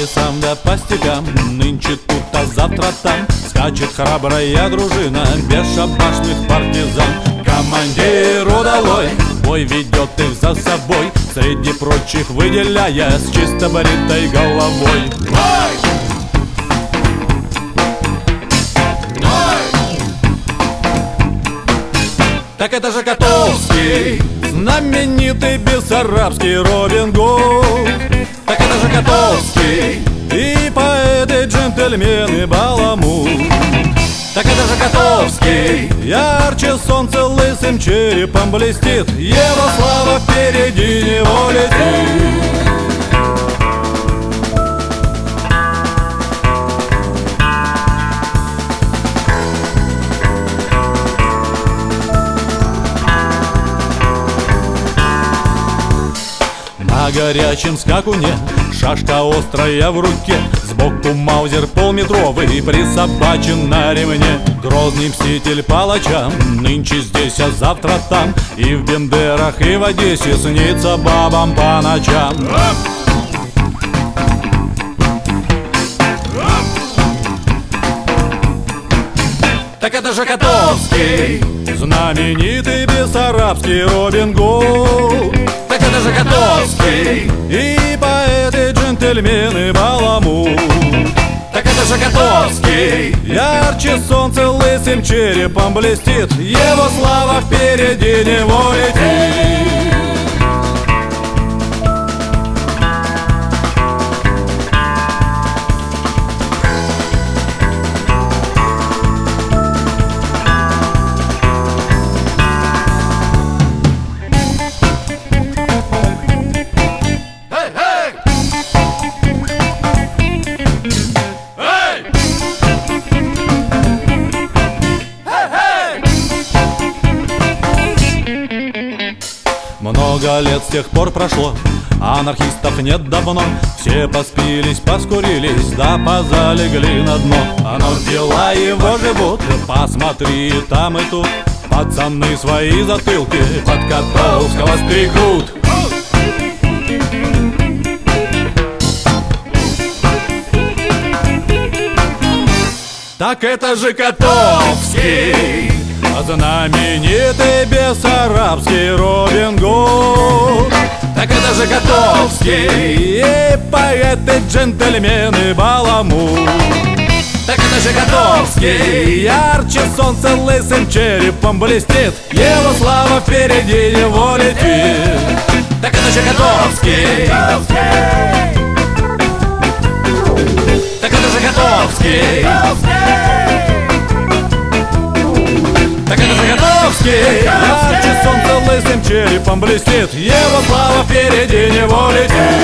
лесам да по степям, нынче тут, а завтра там скачет храбрая дружина бесшабашных партизан. Командиру долой, бой ведет их за собой, среди прочих выделяя с чисто бритой головой. Так это же Котовский, знаменитый бессарабский Робин Гуд. Так это же Котовский, и поэт, и джентльмен, и баламут. Так это же Котовский, ярче солнца лысым черепом блестит, его слава впереди него летит. На горячем скакуне шашка острая в руке, сбоку маузер полметровый присобачен на ремне. Грозный мститель палачам нынче здесь, а завтра там, и в Бендерах, и в Одессе снится бабам по ночам. Так это же Котовский, знаменитый бессарабский Робин Гуд. Так это же Котовский, и поэт, и джентльмен, и баламут. Так это же Котовский, ярче солнца лысым черепом блестит, его слава впереди него летит. Много лет с тех пор прошло, анархистов нет давно. Все поспились, поскурились, да позалегли на дно. Но дела его живут, посмотри там и тут. Пацаны свои затылки под Котовского стригут. Так это же Котовский, знаменитый бессарабский Робин Гуд. Так это же Котовский, и поэт, и джентльмен, и баламут. Так это же Котовский, ярче солнца лысым черепом блестит, его слава впереди него летит. Так это же Котовский, так это же Котовский, так это же Котовский, ярче солнца лысым черепом блестит, его слава впереди него летит.